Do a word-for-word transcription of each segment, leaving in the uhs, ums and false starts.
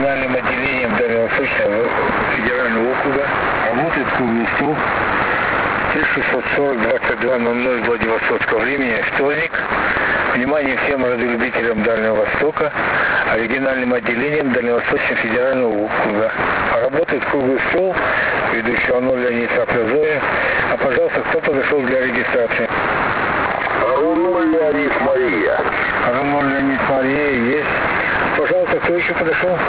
региональным отделением Дальневосточного федерального округа. Работает круглый стол. шестьсот сорок двадцать два ноль ноль Владивостокского времени, вторник. Внимание всем радиолюбителям Дальнего Востока, оригинальным отделением Дальневосточного федерального округа. Работает круглый стол, ведущий Аноль Леонид Саплязоя. А пожалуйста, кто подошел для регистрации? Аноль Леонид Мария. Аноль Леонид Мария есть. Пожалуйста, кто еще подошел?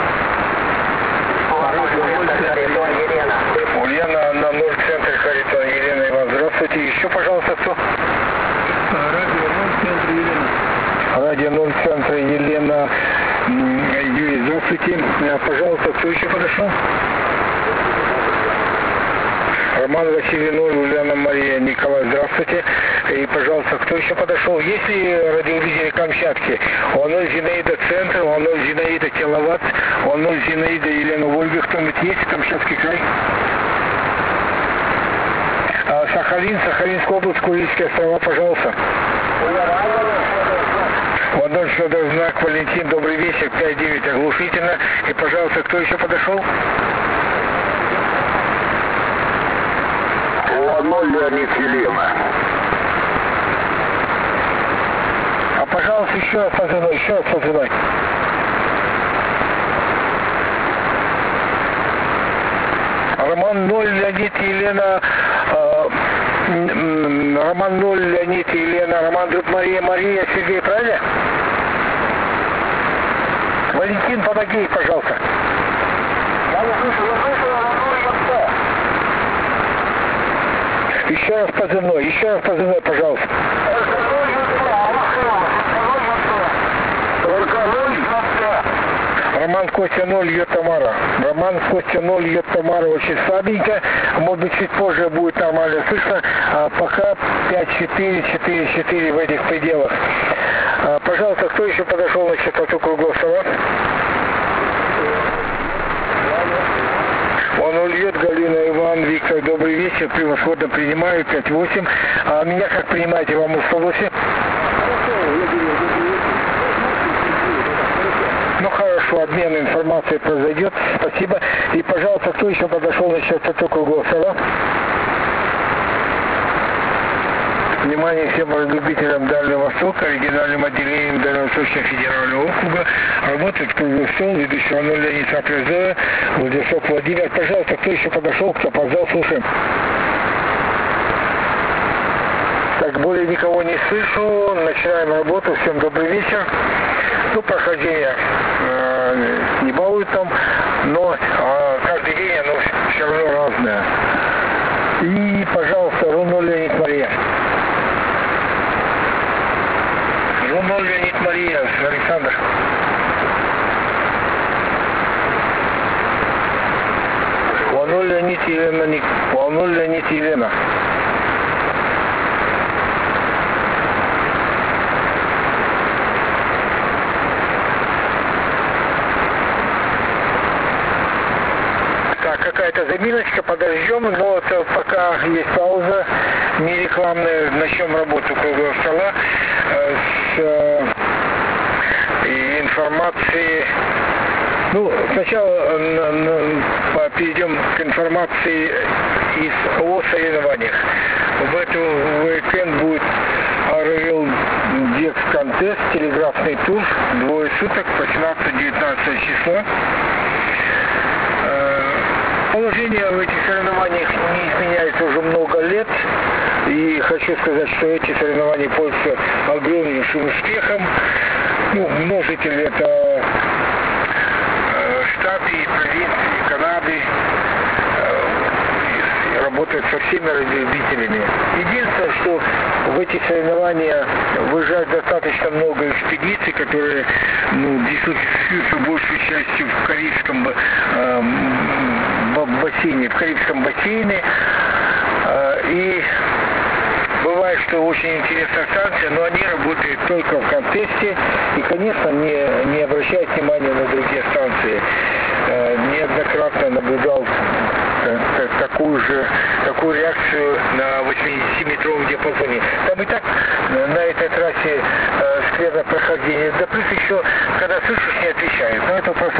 Ульяна на ноль центр Харитон Елена Иван. Здравствуйте. Еще, пожалуйста, кто? Радио ноль центр Елена. Радио ноль центр Елена. Юрий, здравствуйте. Пожалуйста, кто еще подошел? Роман Василий ноль, Ульяна Мария, Николай, здравствуйте. И, пожалуйста, кто еще подошел? Есть ли радиовидение Камчатки? Ноль Зинаида Центр, ноль Зинаида Киловатт, ноль Зинаида Елена Ольга. Кто-нибудь есть? Камчатский край? А, Сахалин, Сахалинская область, Курильские острова, пожалуйста. ноль Федор Знак, Валентин, добрый вечер, пять девять оглушительно. И, пожалуйста, кто еще подошел? Аноль Леонид Елена. А, пожалуйста, еще раз позывной, еще раз позывной. Роман ноль, Леонид, Елена, э, Роман ноль, Леонид, Елена, Роман друг Мария, Мария, Сергей, правильно? Валентин, помоги, пожалуйста. Я не слышу, не слышу, Еще раз позывной, еще раз позывной, пожалуйста. Роман Костя ноль, Ё Тамара. Роман Костя ноль, Ё Тамара очень слабенько. Может быть, чуть позже будет нормально слышно. А пока пять четыре четыре четыре в этих пределах. А, пожалуйста, кто еще подошел на частоту круглого стола? Он ульет, Галина, Иван, Виктор, добрый вечер, превосходно принимаю, пять восемь. А меня как принимаете, вам удалось? Ну хорошо, обмен информацией произойдет, спасибо. И, пожалуйста, кто еще подошел на частоту круглого стола? Внимание всем любителям Дальнего Востока, оригинальным отделением Дальневосточного федерального округа. Работает круглый стол, ведущий Аноль Леонид Саплязоя, Владивосток Владимир. Пожалуйста, кто еще подошел, кто опоздал, слушаем. Так, более никого не слышу. Начинаем работу. Всем добрый вечер. Ну, прохождение э, не балует там, но э, каждый день оно все равно разное. И, пожалуйста, Аноль Леонид Мария. Аноль Леонид Мария, Александр. Аноль Леонид Елена, Ник... Аноль Леонид Елена. Какая-то заминочка, подождем, но вот пока есть пауза, не рекламная, начнем работу круглого стола э, с э, информацией. Ну, сначала э, э, перейдем к информации из, о соревнованиях. В эту уикенд будет ар эл Dex Contest, телеграфный тур, двое суток, восемнадцатое-девятнадцатое число. Положение в этих соревнованиях не изменяется уже много лет, и хочу сказать, что эти соревнования пользуются огромнейшим успехом. Ну, множитель это э, штаты и провинции Канады, э, работают со всеми радиолюбителями. Единственное, что в эти соревнования выезжает достаточно много экспедиций, которые ну, дислоцируются большей частью в Карибском э, бассейне, в Карибском бассейне. Э, и бывает, что очень интересная станция, но они работают только в контесте и, конечно, не, не обращают внимания на другие станции. Э, неоднократно наблюдал такую же такую реакцию на восьмидесятиметровом диапазоне. Там и так на этой трассе э, скверное прохождение. Да плюс еще, когда слышишь, не отвечают. Но это просто убийство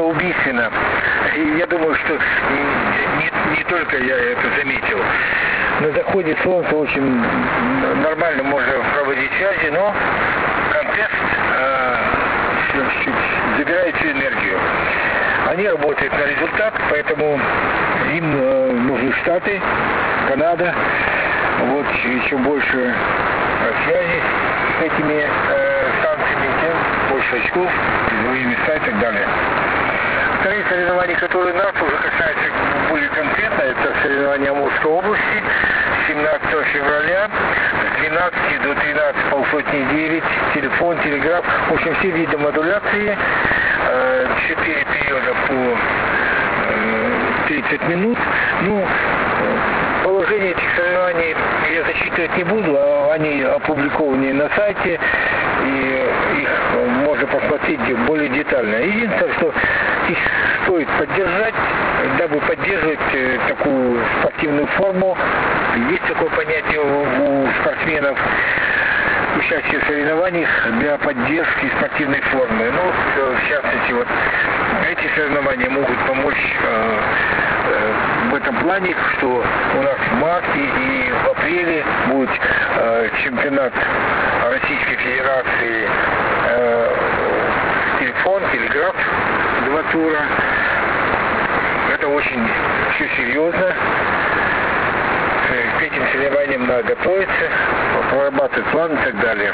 естественно, и я думаю, что не, не только я это заметил. На заходе солнца очень нормально можно проводить связи, но контест э, забирает всю энергию. Они работают на результат, поэтому им э, нужны Штаты, Канада, вот еще больше э, связи с этими э, станциями, тем больше очков, призовые места и так далее. Вторые соревнования, которые нас уже касаются более конкретно, это соревнования Амурской области, семнадцатого февраля, с двенадцати до тринадцати полсотни девять, телефон, телеграф, в общем, все виды модуляции, четыре периода по тридцать минут. Ну, положение этих соревнований я зачитывать не буду, а они опубликованы на сайте, и их можно посмотреть более детально. Единственное, что их стоит поддержать, дабы поддерживать такую спортивную форму. Есть такое понятие у спортсменов, участие в соревнованиях для поддержки спортивной формы. Ну, в частности, вот эти соревнования могут помочь э, э, в этом плане, что у нас в марте и в апреле будет э, чемпионат Российской Федерации э, телефон, телеграф, два тура. Это очень все серьезно. К этим соревнованиям надо готовиться, прорабатывать план и так далее.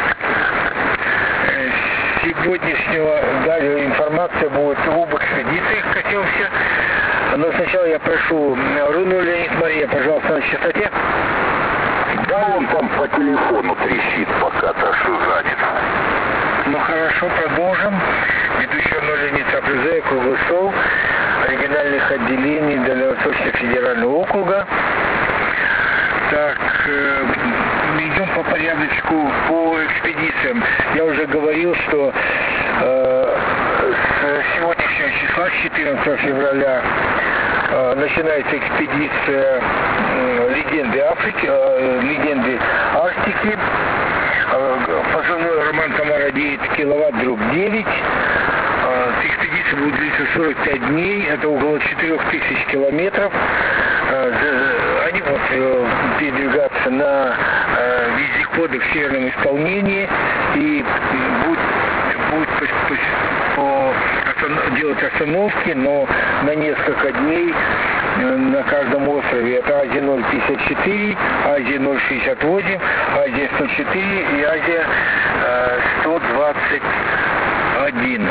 С сегодняшнего далее информация будет об экспедициях коснемся. Но сначала я прошу Руну Леонид Мария, пожалуйста, на частоте. Да он там по телефону трещит, пока Ташу занят. Ну хорошо, продолжим. Ведущий Руна Леонид Сапрюзе, круглый стол региональных отделений Дальневосточного федерального округа. Так, э, идем по порядочку по экспедициям. Я уже говорил, что э, с сегодняшнего числа, с четырнадцатого февраля, э, начинается экспедиция э, легенды Африки, э, легенды Арктики. Э, позывной Роман Комара девять, киловатт дробь девять. Э, экспедиция будет длиться сорок пять дней, это около четырех тысяч километров. Они будут передвигаться на э, вездеходах в северном исполнении и будут, будут по, по, по останов, делать остановки, но на несколько дней на каждом острове. Это Азия ноль пятьдесят четыре, Азия ноль шестьдесят восемь, Азия сто четыре и Азия э, сто двадцать один.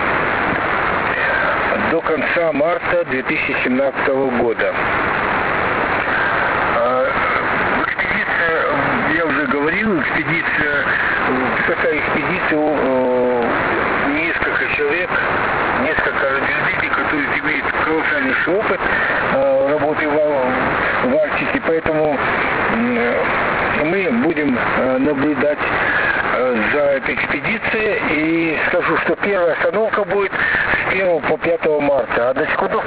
До конца марта две тысячи семнадцатого года. Я уже говорил, экспедиция, в составе экспедиции несколько человек, несколько радиолюбителей, которые имеют колоссальнейший опыт э, работы в, в Арктике, поэтому э, мы будем э, наблюдать э, за этой экспедицией, и скажу, что первая остановка будет с первого по пятое марта. Одну секунду.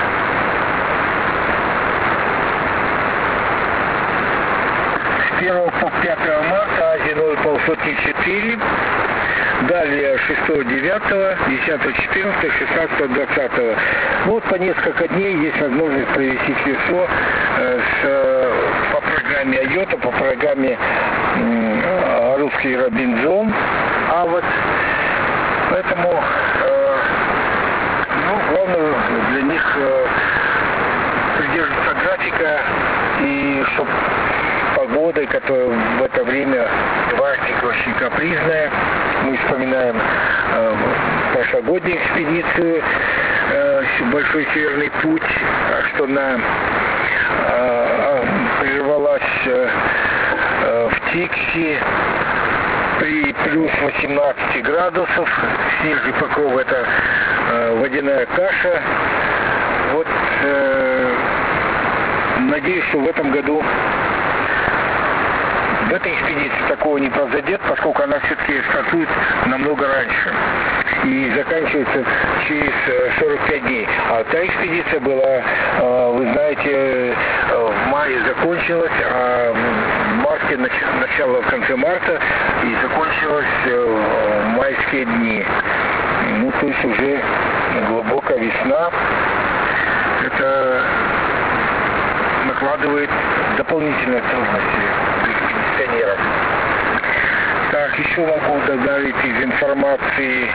С первого по пятое марта Азия ноль полсотни четыре, далее шестого девятого, десятого четырнадцатого, шестнадцатого двадцатого. Вот по несколько дней есть возможность провести все э, с, э, по программе Айота, по программе э, русский Робинзон. А вот поэтому э, ну, главное для них э, придерживаться графика, и чтобы погода, которая в это время в Арктике очень капризная. Мы вспоминаем э, прошлогоднюю экспедицию, э, Большой Северный путь, что она э, прервалась э, в Тикси при плюс восемнадцати градусов. Снежный покров — это э, водяная каша. Вот э, надеюсь, что в этом году в этой экспедиции такого не произойдет, поскольку она все-таки стартует намного раньше и заканчивается через сорок пять дней. А та экспедиция была, вы знаете, в мае закончилась, а в марте, начало в конце марта, и закончилась в майские дни. Ну, то есть уже глубокая весна. Это накладывает дополнительные трудности для экспедиционеров. Так, еще могу добавить из информации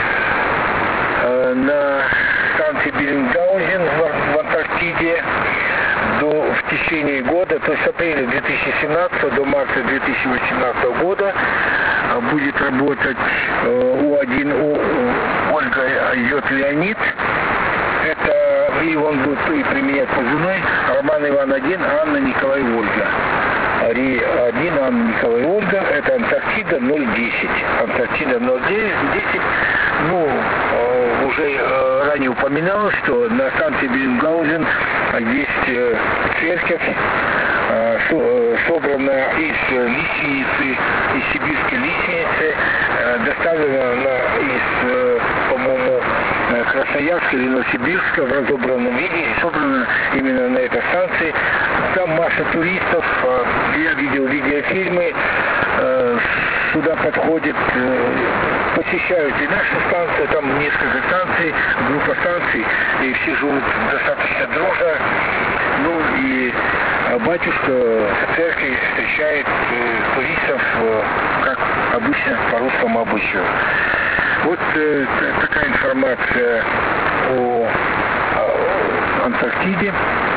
э, на станции Беллингаузен в, в Антарктиде до, в течение года, то есть с апреля две тысячи семнадцатого до марта две тысячи восемнадцатого года э, будет работать э, У один У Ольга Йод Леонид. Это, и он будет и применять позывной Роман Иван один, Анна Николай Ольга. Ри один, Анна Николай Ольга, это Антарктида ноль десять. Антарктида ноль десять, ну, э, уже э, ранее упоминалось, что на станции Беллингаузен есть э, церковь, э, со, собранная из лиственницы, из сибирской лиственницы, э, доставлена на, из, э, по-моему, Красноярска или Новосибирска в разобранном виде, и собрана именно на этой станции. Там масса туристов, я видел видеофильмы, сюда подходят, посещают и нашу станцию, там несколько станций, группа станций, и все живут достаточно дружно. Ну и батюшка в церкви встречает туристов, как обычно, по русскому обычаю. Вот э, такая информация о, о Антарктиде.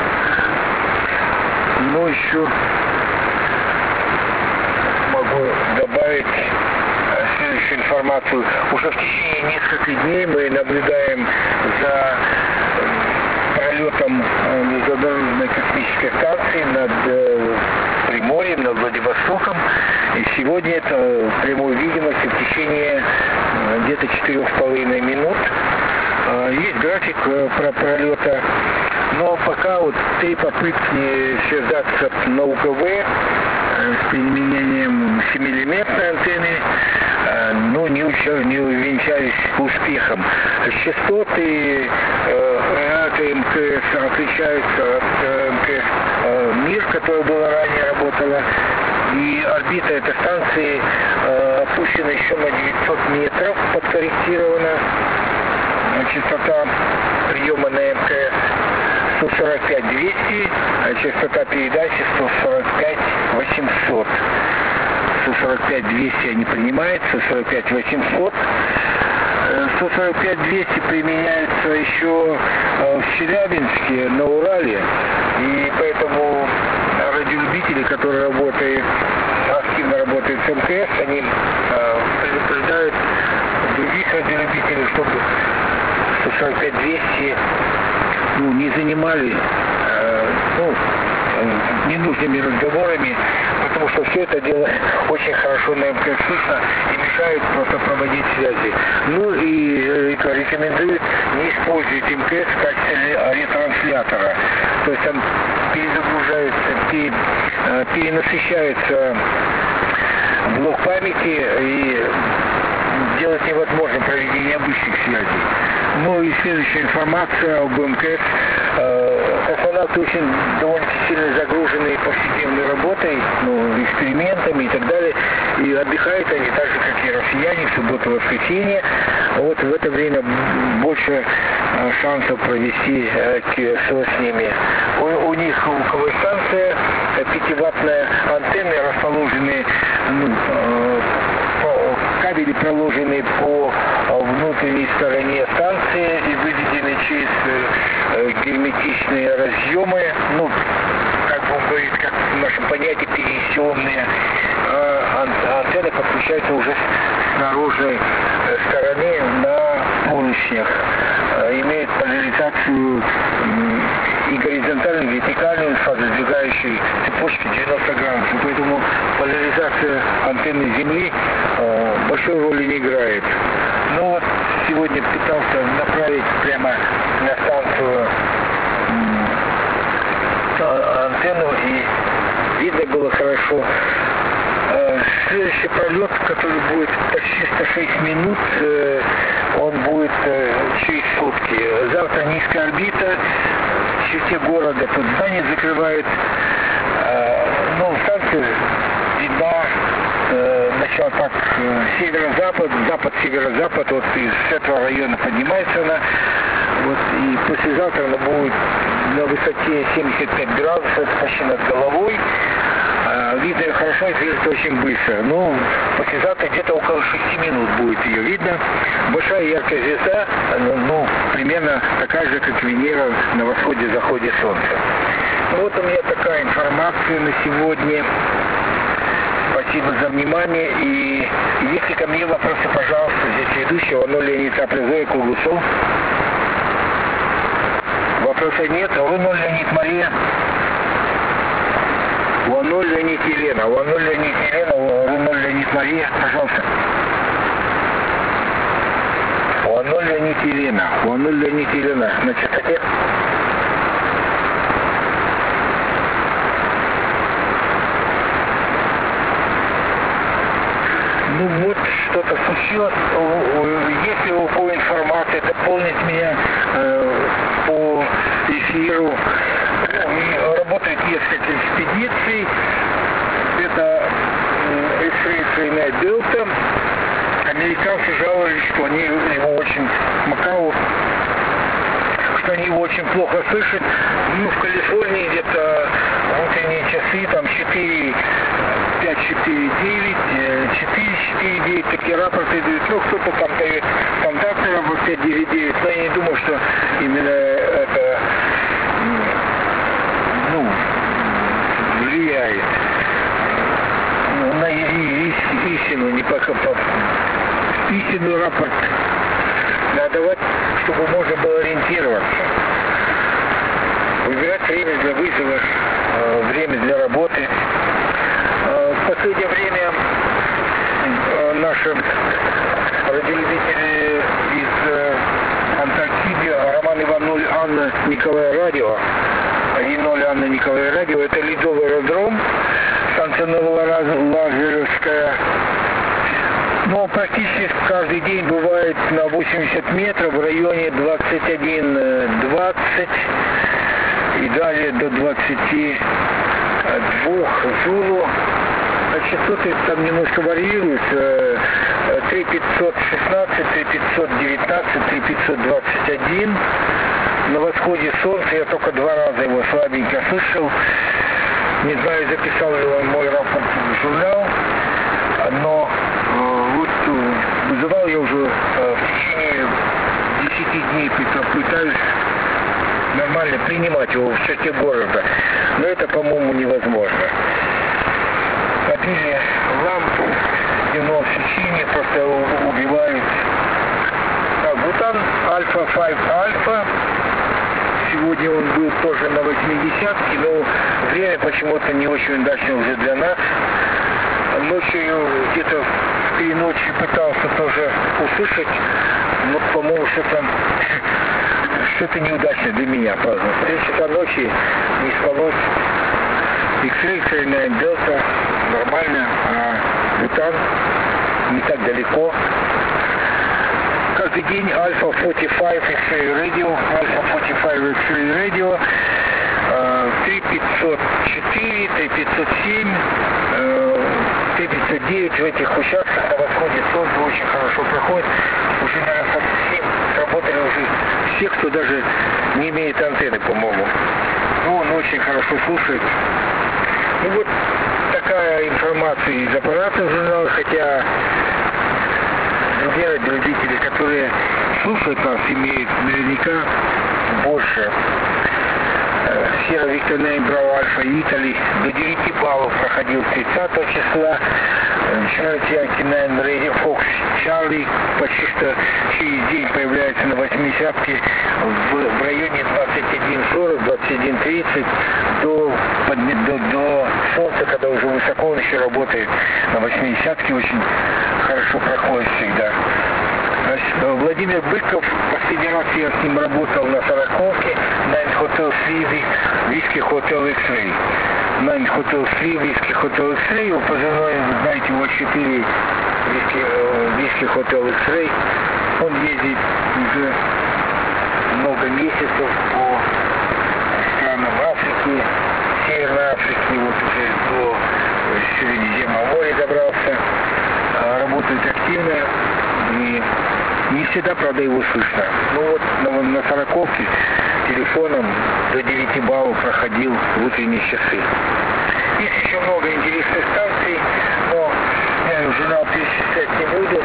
Но еще могу добавить э, следующую информацию. Уже в течение нескольких дней мы наблюдаем за пролетом э, Международной космической станции над э, Приморьем, над Владивостоком. И сегодня это прямой видимости в течение где-то четырех с половиной минут. Есть график про пролета, но пока вот три попытки связаться на УКВ с применением семимиллиметровой антенны, но не, не увенчались успехом. Частоты от МКС отличаются от МКС МИР, которая была ранее работала. И орбита этой станции э, опущена еще на девятьсот метров, подкорректирована. Частота приема на МКС сто сорок пять двести, а частота передачи сто сорок пять восемьсот. сто сорок пять двести не принимается, сто сорок пять восемьсот. сто сорок пять двести применяется еще в Челябинске, на Урале. И поэтому радиолюбители, которые работают, активно работают с МКС, они э, предупреждают других радиолюбителей, чтобы сто сорок пять двести ну, не занимали э, ну, ненужными разговорами, потому что все это дело очень хорошо на МКС слышно и мешает просто проводить связи. Ну и э, рекомендуют не использовать МКС в качестве ретранслятора. То есть там перезагружается, пере, э, перенасыщается блок памяти и делать невозможно проведение обычных связей. Ну и следующая информация об МКС. Космонавты очень довольно сильно загружены повседневной работой, ну, экспериментами и так далее. И отдыхают они так же, как и россияне, в субботу и воскресенье. Вот в это время больше шансов провести КСО с ними. У, у них УКВ станция, пятиваттная антенны расположены, ну, кабели проложены по внутренней стороне станции и выведены через э, герметичные разъемы, ну, как бы он говорит, как в нашем понятии перенесенные. А антенны подключаются уже с наружной стороны на поручнях. Имеет поляризацию и горизонтальную, и вертикальную фазосдвигающей цепочки девяносто градусов. Поэтому поляризация антенны Земли э, большой роли не играет. Но вот сегодня пытался направить прямо на станцию э, антенну, и видно было хорошо. Э, следующий пролет, который будет почти сто шесть минут, э, он будет э, через сутки. Завтра низкая орбита, в черте города тут здание закрывает. Э, ну, станция видна э, на сначала так э, северо-запад, запад-северо-запад, вот из этого района поднимается она, вот, и послезавтра она будет на высоте семьдесят пять градусов, почти над головой. Видно ее хорошо, движется очень быстро. Ну, послезавтра где-то около шести минут будет ее видно. Большая яркая звезда, ну, примерно такая же, как Венера на восходе-заходе Солнца. Ну, вот у меня такая информация на сегодня. Спасибо за внимание. И если ко мне вопросы, пожалуйста, здесь ведущего, но Леонид Аплезой, Кугусов. Вопросов нет. Руно Леонид Мария. Руно Леонид Елена. Руно Леонид Елена. Руно Леонид Мария. Пожалуйста. Руно Леонид Елена. Руно Леонид Елена. На частоте. Ну вот, что-то случилось. Если вы по информации дополнить меня э, по эфиру, ну, работает несколько экспедиций. Это экспедиция Дельта. Американцы жаловались, что они его очень Макао, что они его очень плохо слышат. Ну, в Калифорнии где-то внутренние часы, там четыре, пять, четыре, девять, четыре, четыре, девять, такие рапорты дают. Ну, кто-то там дает стандартный рапорт пять, девять, девять, но я не думаю, что именно это, ну, влияет на истину, не пока истинный рапорт надо давать, чтобы можно было ориентироваться. Выбирать время для вызова, время для работы. В последнее время наши радиолюбители из Антарктиды, Роман Иван ноль, Анна Николая Радио, один ноль Анна Николая Радио, это ледовый аэродром, станция Новолазерская. Но практически каждый день бывает на восемьдесят метров в районе двадцать один двадцать и далее до двадцати двух Зулу. Частоты там немножко варьируются. три пятьсот шестнадцать, три пятьсот девятнадцать, три пятьсот двадцать один. На восходе солнца я только два раза его слабенько слышал. Не знаю, записал ли он мой рапорт в журнал, но вот вызывал я уже в течение десяти дней, пытаюсь нормально принимать его в черте города, но это, по-моему, невозможно. Обилие ламп, дневного свечения просто убивает. А Бутан Альфа пять Альфа. Сегодня он был тоже на восьмидесятке, но время почему-то не очень удачно уже для нас. Ночью где-то в три ночи пытался тоже услышать, но, по-моему, что-то что-то неудачно для меня. В три часа ночи не спалось. X-Ray, Delta нормально, а Бутан не так далеко. Каждый день Альфа сорок пять X-Ray Radio, Альфа сорок пять X-Ray Radio, три пятьсот четыре, три пятьсот семь, три пятьсот девять в этих участках на восходе солнца очень хорошо проходит. Уже, наверное, совсем сработали уже все, кто даже не имеет антенны, по-моему. Ну, он очень хорошо слушает. Ну вот такая информация из аппарата журнала, хотя другие радиолюбители, которые слушают нас, имеют наверняка больше. Сера Виктор Нейм брал Альфа Итали, до девяти баллов проходил тридцатого числа. Charity Антинайн Radio Fox Charlie почти что через день появляется на восьмидесятке в, в районе двадцать один сорок, двадцать один тридцать до, до, до солнца, когда уже высоко он еще работает на восьмидесятке, очень хорошо проходит всегда. Владимир Быков, последний раз я с ним работал на сороковке, Nine Hotel Three, Whiskey Hotel X-Ray. Nine Hotel Three, Whiskey Hotel X-Ray, его позывной, вы знаете, его четыре Whiskey Hotel X-Ray. Он ездит уже много месяцев по странам Африки, Северной Африки, вот уже до Средиземного моря добрался. всегда, правда, его слышно. Ну вот на, на сороковке телефоном до девяти баллов проходил в утренние часы. Есть еще много интересных станций, но я журнал перечислять не буду.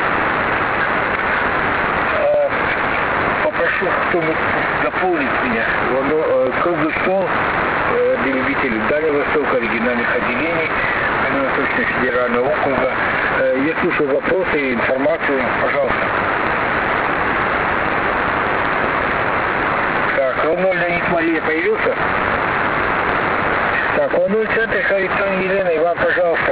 А, попрошу кто-нибудь дополнить меня. Оно, круглый стол для любителей Дальнего Востока, региональных отделений Дальневосточного федерального округа. Я слушаю вопросы и информацию. Пожалуйста. Так, ноль Леонид Мария появился? Так, ноль центр Харитон Елена, Иван, пожалуйста.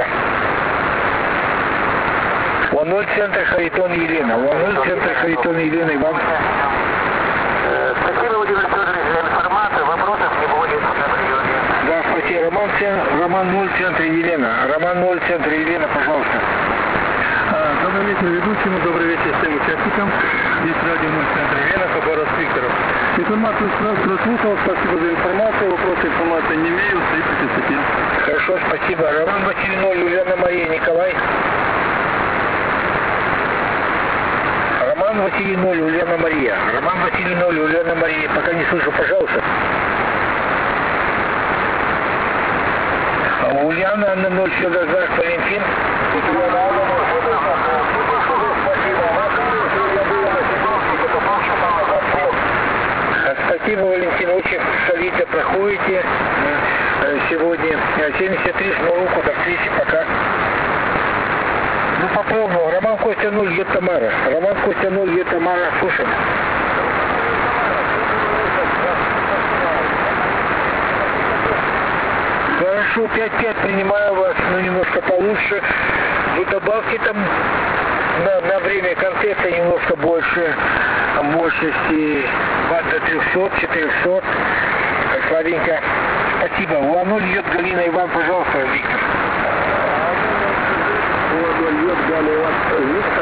ноль центр Харитон Елена. ноль центр Харитон Елена, Иван. Спасибо, Владимир Федорович, за информацию. Вопросов не будет на приеме. Да, спасибо. Роман, Роман ноль центр Елена. Роман ноль центр Елена, пожалуйста. Добрый вечер ведущему, добрый вечер всем участникам. Здесь радио ноль центр Елена, Хабаровск, Викторов. Информацию сразу прослушал, спасибо за информацию. Вопросы информации не имею, стоит в чистоте. Хорошо, спасибо. Роман Василий ноль, Ульяна Мария, Николай. Роман Василий ноль, Ульяна Мария. Роман Василий ноль, Ульяна Мария. Пока не слышу, пожалуйста. Ульяна Анна ноль, Федор Знак, Валентин. Спасибо, Валентин, очень солидно проходите сегодня. семьдесят три, жму руку, до встречи, пока. Ну, по полному. Роман Костя ноль, Е Тамара. Роман Костя ноль, Е Тамара, слушаем. Хорошо, пять пять принимаю вас, но немножко получше. Вы добавьте там на, на время концерта немножко больше мощности, до трехсот, четырехсот. Слабенько. Спасибо. У ноль идет Галина, Иван, пожалуйста, Виктор. У ноль идет Галина, Иван, Виктор,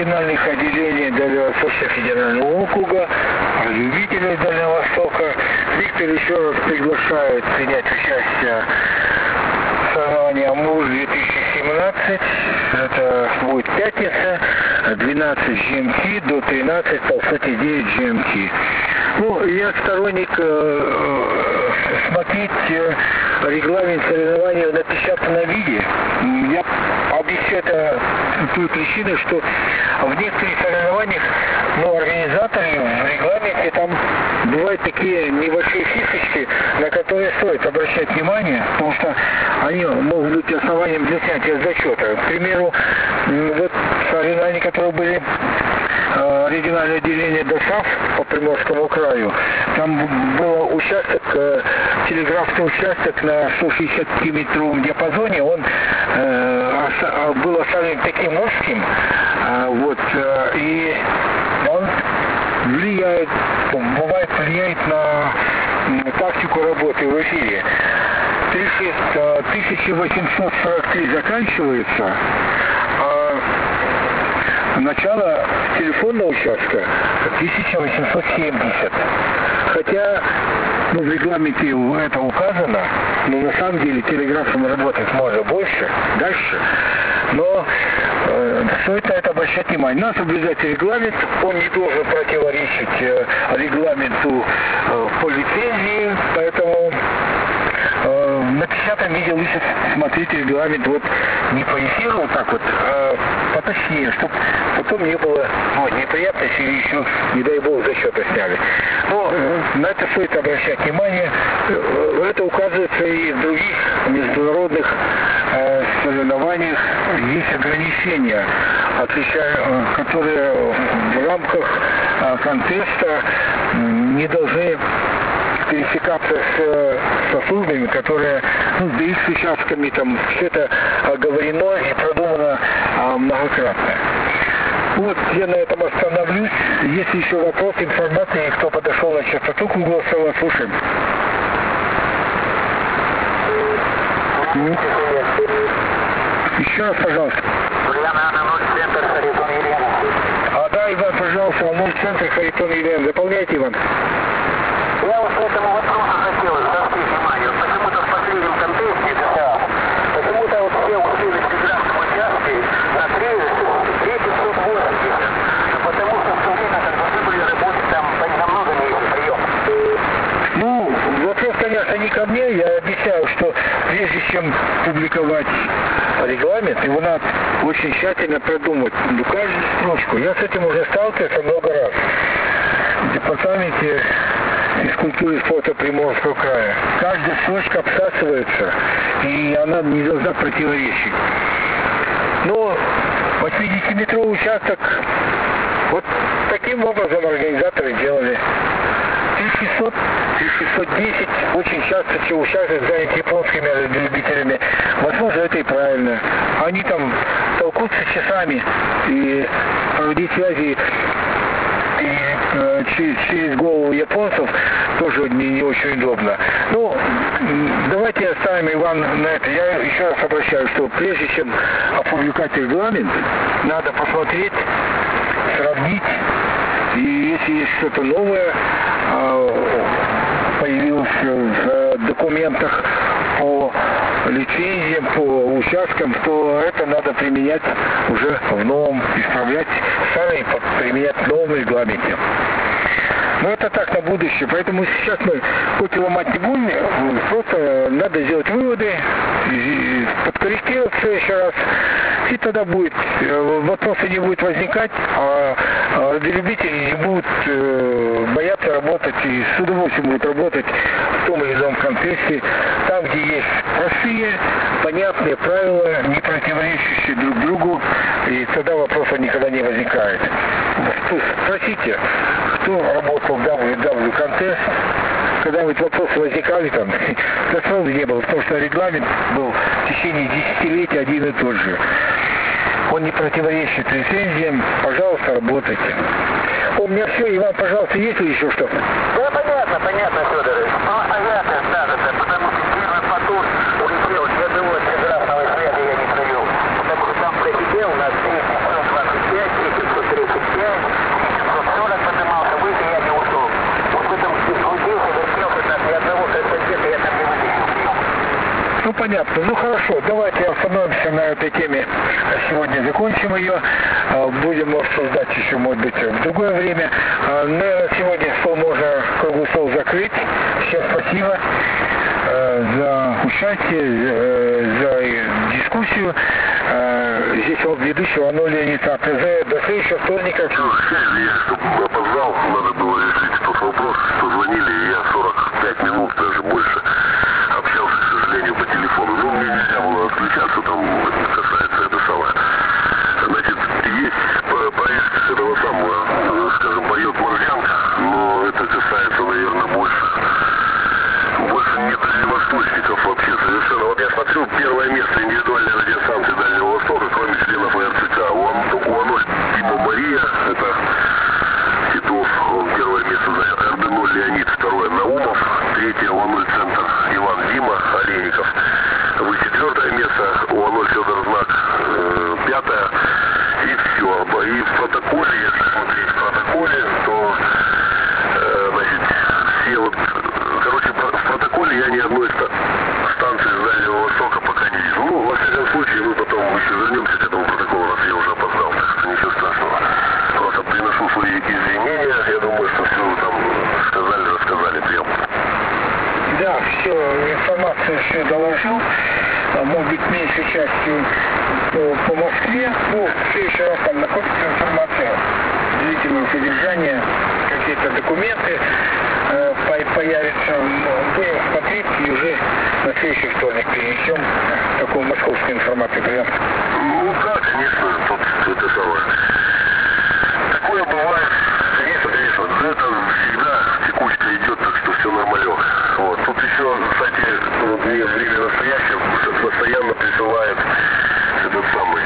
региональных отделений Дальневосточного федерального округа, любителей Дальнего Востока. Виктор еще раз приглашает принять участие в соревновании Амур две тысячи семнадцать. Это будет пятница, двенадцать джи эм ти до тринадцать, по сути, девять джи эм ти. Ну, я сторонник э, смотреть э, регламент соревнований в напечатанном виде. Я объясню это той причиной, что в некоторых соревнованиях, ну, организаторы в регламенте там бывают такие небольшие фишечки, на которые стоит обращать внимание, потому что они могут быть основанием для снятия зачета. К примеру, вот соревнования, которые были э, региональное отделение ДОСАФ по Приморскому краю, там был участок, э, телеграфный участок на сто шестидесятикилометровом диапазоне, он э, ос, был оставлен таким узким, э, вот, э, и он влияет, бывает влияет на тактику работы в эфире. тысяча восемьсот сорок три заканчивается, а начало телефонного участка тысяча восемьсот семьдесят. Хотя, ну, в регламенте это указано, но на самом деле телеграфом работать можно больше, дальше. Но э, стоит на это обращать внимание. Надо соблюдать регламент, он не должен противоречить э, регламенту э, по лицензии, поэтому э, в напечатанном виде лучше смотреть регламент вот не по эфиру, вот так вот, а поточнее, чтобы потом не было ну, неприятностей или еще, не дай бог, зачеты сняли. Но э, на это стоит обращать внимание. Э, это указывается и в других международных э, соревнованиях. Есть ограничения, отличая, которые в рамках э, контеста не должны пересекаться с, со службами, которые, ну, да и с участками, там, все это оговорено и продумано а, многократно. Вот, я на этом остановлюсь. Если еще вопрос, информация, кто подошел на частоту круглосова, слушаем. Еще раз, пожалуйста. А, да, Иван, пожалуйста, ноль центр Харитон Елена. Заполняйте, Иван. Я вот к этому вопросу хотел заострить внимание. Почему-то в последнем контексте, да, почему-то вот все успели в телеграфном участке на три пятьсот восемьдесят. Потому что в то время, как должны были работать там намного меньше прием. Ну, вопрос, конечно, не ко мне. Я объясняю, что прежде чем публиковать регламент, его надо очень тщательно продумать. Ну, каждую строчку. Я с этим уже сталкивался много раз. В департаменте физкультуры и спорта Приморского края. Каждая строчка обсасывается, и она не должна противоречить. Но восьмидесятиметровый участок вот таким образом организаторы делали. тысяча шестьсот, тысяча шестьсот десять, очень часто все участок занят японскими любителями. Возможно, это и правильно. Они там толкутся часами, и проводить связи и э, через, через голову японцев тоже не, не очень удобно. Ну, давайте оставим, Иван, на это. Я еще раз обращаюсь, что прежде чем опубликовать регламент, надо посмотреть, сравнить, и если есть что-то новое э, появилось в документах по лицензиям, по участкам, то это надо применять уже в новом, исправлять старые, применять в новом регламенте. Но это так на будущее, поэтому сейчас мы хоть и ломать не будем, просто надо сделать выводы, подкорректировать в следующий раз, и тогда будет, вопросы не будет возникать, а радиолюбители не будут бояться работать и с удовольствием будут работать в том или ином контексте, там, где есть простые, понятные правила, не противоречащие друг другу, и тогда вопросов никогда не возникает. Спросите, кто работал в дабл ю дабл ю Contest, когда вот вопросы возникали там, да сразу не было, потому что регламент был в течение десятилетий один и тот же. Он не противоречит лицензиям, пожалуйста, работайте. У меня все, Иван, пожалуйста, есть ли еще что? Да, понятно, понятно, Федорович. Просто ясно скажется, потому что первый поток улетел, я думаю, телеграфного связи я не провел. Потому что там просидел на двести двадцать пять, Понятно. Ну хорошо, давайте остановимся на этой теме. Сегодня закончим ее. Будем обсуждать еще, может быть, в другое время. На сегодня стол можно, круглый стол закрыть. Всем спасибо за участие, за дискуссию. Здесь вот ведущий Вано Леонид А Т З. До следующего вторника. Я, чтобы опоздал, надо было решить тот вопрос, что звонили, и я сорок пять минут, даже больше, общался, к сожалению, по телефону. Ну, мне нельзя было отключаться, там, касается это самое. Значит, есть проект этого самого, скажем, поет Морзянка, но это касается, наверное, больше, больше не дальневосточников вообще совершенно. Вот я смотрю, первое место индивидуальной радиостанции Дальнего Востока, кроме членов эр цэ ка, у АНО Дима Мария, это Титов, он первое место занял, эр дэ ноль Леонид, второе Наумов, третье у АНО Центр Иван Дима Олейников, вы четвертое место, у АНО Федор Знак, э, пятое, и все. И в протоколе, если смотреть в протоколе, то э, значит, все вот, короче, в протоколе я ни одной станции с Дальнего Востока пока не вижу. Ну, во всяком случае, мы потом еще вернемся к этому протоколу, раз я уже опоздал, так что ничего страшного. Просто приношу свои извинения, я думаю, что все вы там сказали, рассказали прям. Да, все, информацию все доложил, может быть, меньшей частью по, по Москве, ну, в следующий раз там накопится информация, длительное содержание, какие-то документы э, появятся, будем смотреть и уже на следующий вторник принесем такую московскую информацию. Приятно. Ну да, конечно, тут это самое. Такое бывает, конечно, конечно, это всегда текучка идет, так что все нормалек. Вот. Тут еще, кстати, вот мне время настоящее постоянно присылает этот самый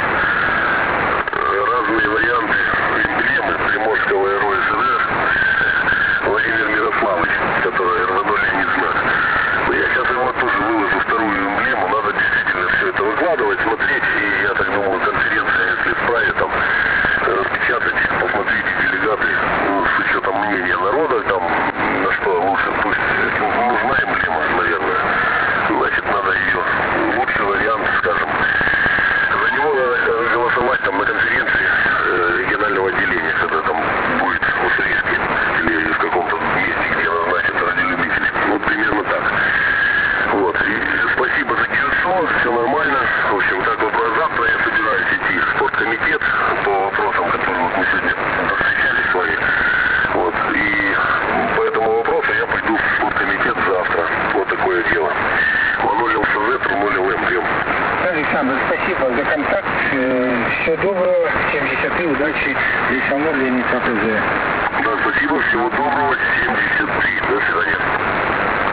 разные варианты эмблемы Приморского эр о эс эр Владимир Мирославович, который эр вэ ноль Леонид Знак. Но я сейчас его тоже выложу вторую эмблему, надо действительно все это выкладывать, смотреть, и я так думаю, конференция, если вправе, там распечатать, посмотрите делегаты, ну, с учетом мнения народа, там, на что лучше, пусть нужна эмблема, наверное, значит, надо ее, лучший вариант, скажем, за него надо голосовать там на конференции э, регионального отделения, когда там будет в Уссурийске или в каком-то месте, где назначат радиолюбителей, вот примерно так. Вот, и спасибо за дежурство, все нормально, в общем, так вот, завтра я собираюсь идти в спорткомитет по вопросам, которые вот мы сегодня встречались с вами, вот, и по этому вопросу я пойду в спорткомитет завтра, вот такое дело. Вано эл эс зет, Р ноль М. Александр, спасибо за контакт, всего доброго, семьдесят три, удачи, здесь Вано Леонид А Т З. Да, спасибо, всего доброго, семьдесят три, до свидания.